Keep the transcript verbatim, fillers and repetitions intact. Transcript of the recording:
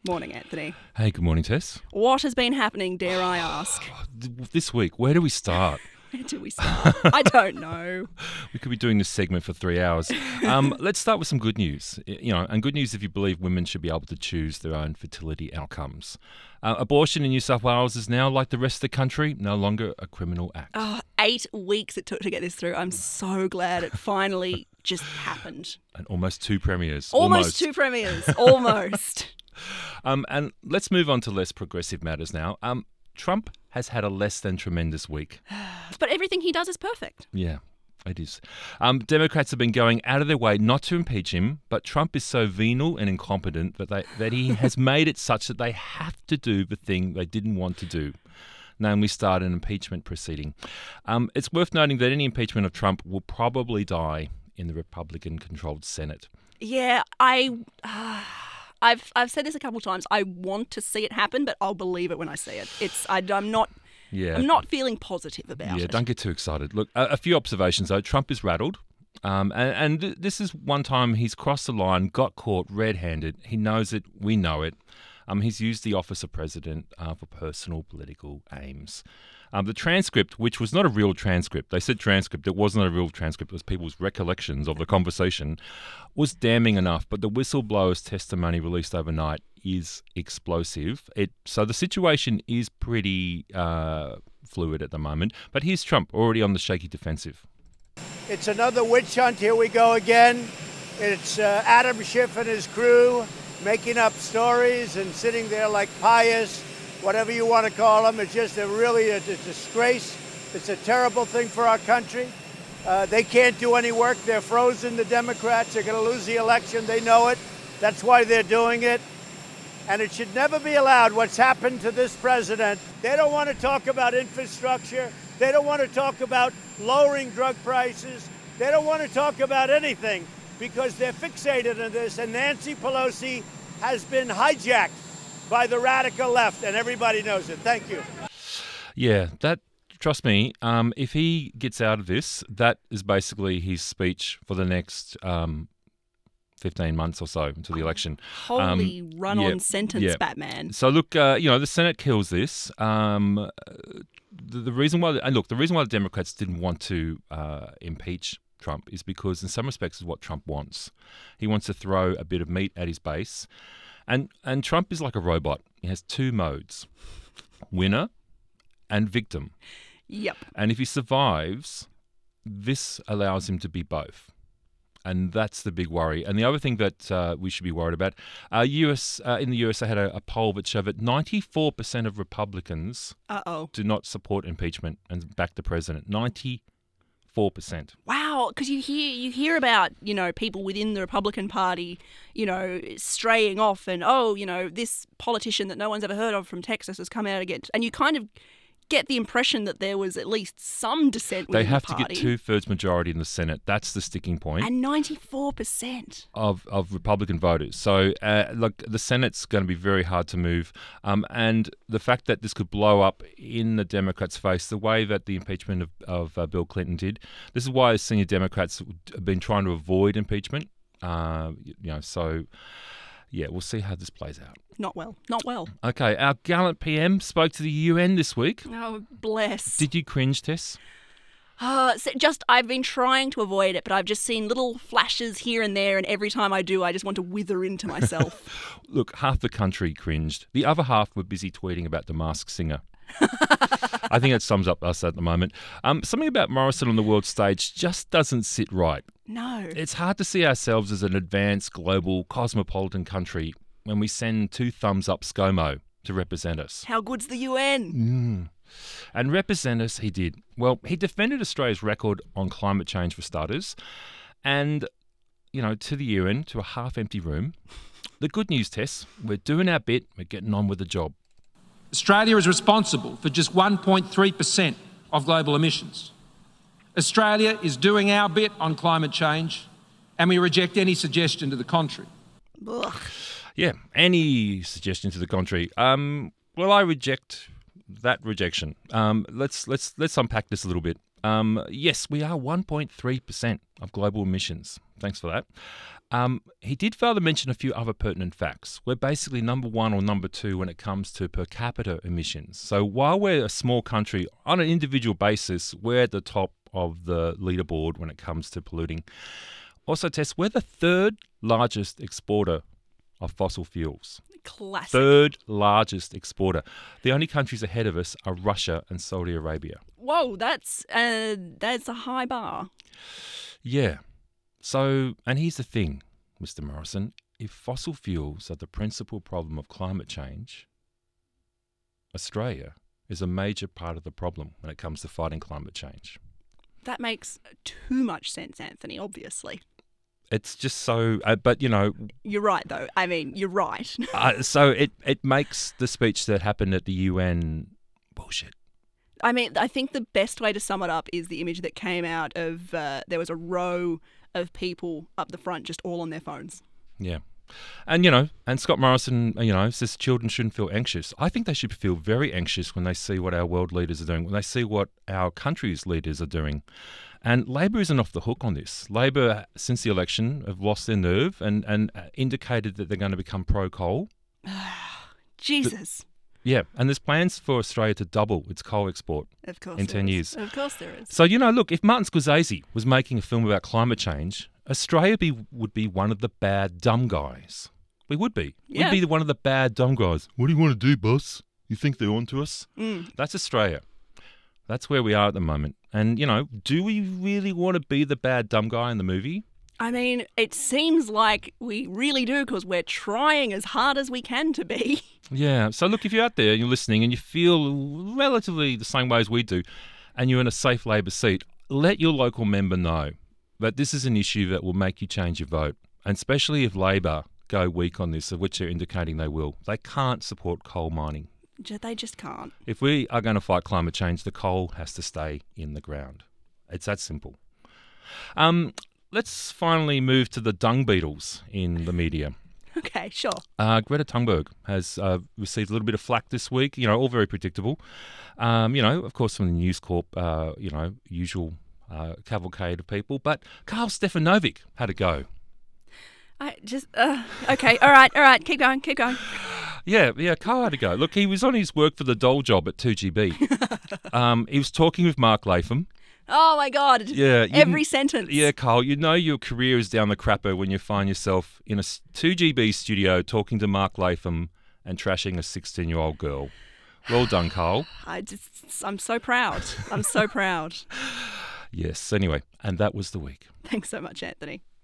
Morning, Anthony. Hey, good morning, Tess. What has been happening, dare I ask? This week, where do we start? Where do we start? I don't know. We could be doing this segment for three hours. Um, let's start with some good news. You know, and good news if you believe women should be able to choose their own fertility outcomes. Uh, abortion in New South Wales is now, like the rest of the country, no longer a criminal act. Oh, eight weeks it took to get this through. I'm so glad it finally just happened. And almost two premiers. Almost, Almost. two premiers. Almost. Um, and let's move on to less progressive matters now. Um, Trump has had a less than tremendous week. But everything he does is perfect. Yeah, it is. Um, Democrats have been going out of their way not to impeach him, but Trump is so venal and incompetent that they, that he has made it such that they have to do the thing they didn't want to do, namely start an impeachment proceeding. Um, it's worth noting that any impeachment of Trump will probably die in the Republican-controlled Senate. Yeah, I... Uh... I've I've said this a couple of times. I want to see it happen, but I'll believe it when I see it. It's I, I'm not Yeah. I'm not feeling positive about Yeah, it. don't get too excited. Look, a, a few observations though. Trump is rattled, um, and, and th- this is one time he's crossed the line, got caught red-handed. He knows it. We know it. Um, he's used the office of president uh, for personal political aims. Um, the transcript, which was not a real transcript, they said transcript, it wasn't a real transcript, it was people's recollections of the conversation, was damning enough. But the whistleblower's testimony released overnight is explosive. It So the situation is pretty uh, fluid at the moment. But here's Trump, already on the shaky defensive. It's another witch hunt. Here we go again. It's uh, Adam Schiff and his crew making up stories and sitting there like pious, whatever you want to call them. It's just a really a, a disgrace. It's a terrible thing for our country. Uh, they can't do any work. They're frozen, the Democrats. They're going to lose the election. They know it. That's why they're doing it. And it should never be allowed what's happened to this president. They don't want to talk about infrastructure. They don't want to talk about lowering drug prices. They don't want to talk about anything because they're fixated on this. And Nancy Pelosi has been hijacked by the radical left, and everybody knows it. Thank you. Yeah, that, trust me, um, if he gets out of this, that is basically his speech for the next um, fifteen months or so until the election. Holy Um, run-on yeah, sentence, yeah. Batman. So look, uh, you know, the Senate kills this. Um, the, the reason why, and look, the reason why the Democrats didn't want to uh, impeach Trump is because in some respects is what Trump wants. He wants to throw a bit of meat at his base. And and Trump is like a robot. He has two modes, winner and victim. Yep. And if he survives, this allows him to be both. And that's the big worry. And the other thing that uh, we should be worried about, uh, U S uh, in the U S, they had a, a poll that showed that ninety-four percent of Republicans Uh-oh. do not support impeachment and back the president. ninety-four percent. Wow, because you hear you hear about, you know, people within the Republican Party, you know, straying off and, oh, you know, this politician that no one's ever heard of from Texas has come out against. And you kind of get the impression that there was at least some dissent within They have the to party. get two-thirds majority in the Senate. That's the sticking point. And ninety-four percent. Of, of Republican voters. So, uh, look, the Senate's going to be very hard to move. Um, and the fact that this could blow up in the Democrats' face, the way that the impeachment of, of uh, Bill Clinton did, this is why senior Democrats have been trying to avoid impeachment. Uh, you know, so, yeah, we'll see how this plays out. Not well. Not well. Okay, our gallant P M spoke to the U N this week. Oh, bless. Did you cringe, Tess? Uh, so just, I've been trying to avoid it, but I've just seen little flashes here and there, and every time I do, I just want to wither into myself. Look, half the country cringed. The other half were busy tweeting about the Masked Singer. I think that sums up us at the moment. Um, something about Morrison on the world stage just doesn't sit right. No. It's hard to see ourselves as an advanced, global, cosmopolitan country when we send two thumbs-up ScoMo to represent us. How good's the U N? Mm. And represent us he did. Well, he defended Australia's record on climate change for starters. And, you know, to the U N, to a half-empty room. The good news, Tess, we're doing our bit, we're getting on with the job. Australia is responsible for just one point three percent of global emissions. Australia is doing our bit on climate change, and we reject any suggestion to the contrary. Ugh. Yeah, any suggestion to the contrary. Um, well, I reject that rejection. Um, let's let's let's unpack this a little bit. Um, yes, we are one point three percent of global emissions, Thanks for that. Um, he did fail to mention a few other pertinent facts. We're basically number one or number two when it comes to per capita emissions. So while we're a small country, on an individual basis, we're at the top of the leaderboard when it comes to polluting. Also, Tess, we're the third largest exporter of fossil fuels. Classic. Third largest exporter. The only countries ahead of us are Russia and Saudi Arabia. Whoa, that's uh, that's a high bar. Yeah. So, and here's the thing, Mister Morrison, if fossil fuels are the principal problem of climate change, Australia is a major part of the problem when it comes to fighting climate change. That makes too much sense, Anthony, obviously. It's just so, uh, but you know. You're right, though. I mean, you're right. uh, so it, it makes the speech that happened at the U N bullshit. I mean, I think the best way to sum it up is the image that came out of, uh, there was a row of people up the front just all on their phones. Yeah. And, you know, and Scott Morrison, you know, says children shouldn't feel anxious. I think they should feel very anxious when they see what our world leaders are doing, when they see what our country's leaders are doing. And Labor isn't off the hook on this. Labor, since the election, have lost their nerve and, and indicated that they're going to become pro-coal. Jesus. The, yeah, and there's plans for Australia to double its coal export of course in ten is. years. Of course there is. So, you know, look, if Martin Scorsese was making a film about climate change, Australia be, would be one of the bad, dumb guys. We would be. Yeah. We'd be one of the bad, dumb guys. What do you want to do, boss? You think they're on to us? Mm. That's Australia. That's where we are at the moment. And, you know, do we really want to be the bad, dumb guy in the movie? I mean, it seems like we really do because we're trying as hard as we can to be. Yeah. So, look, if you're out there and you're listening and you feel relatively the same way as we do and you're in a safe Labor seat, let your local member know that this is an issue that will make you change your vote, and especially if Labor go weak on this, of which they're indicating they will. They can't support coal mining. They just can't. If we are going to fight climate change, the coal has to stay in the ground. It's that simple. Um, let's finally move to the dung beetles in the media. Okay, sure. Uh, Greta Thunberg has uh, received a little bit of flack this week, you know, all very predictable. Um, you know, of course, from the News Corp, uh, you know, usual uh, cavalcade of people. But Karl Stefanovic had a go. I just, uh, okay, all right, all right, keep going, keep going. Yeah, yeah, Karl had a go. Look, he was on his work for the doll job at two G B. um, he was talking with Mark Latham. Oh, my God. Yeah, Every you, sentence. Yeah, Karl, you know your career is down the crapper when you find yourself in a two G B studio talking to Mark Latham and trashing a sixteen-year-old girl. Well done, Karl. I just, I'm so proud. I'm so proud. Yes, anyway, and that was the week. Thanks so much, Anthony.